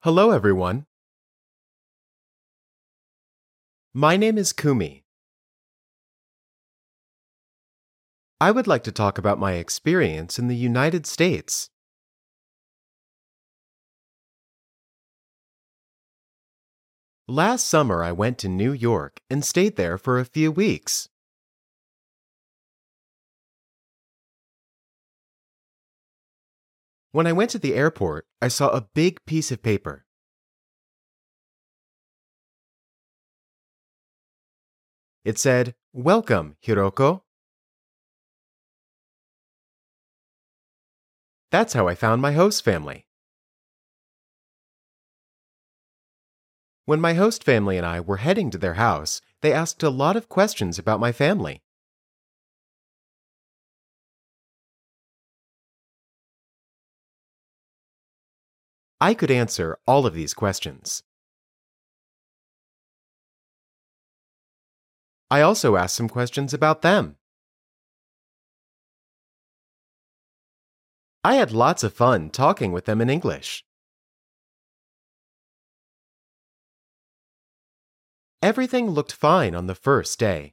Hello, everyone. My name is Kumi. I would like to talk about my experience in the United States. Last summer, I went to New York and stayed there for a few weeks. When I went to the airport, I saw a big piece of paper. It said, "Welcome, Hiroko." That's how I found my host family. When my host family and I were heading to their house, they asked a lot of questions about my family. I could answer all of these questions. I also asked some questions about them. I had lots of fun talking with them in English. Everything looked fine on the first day.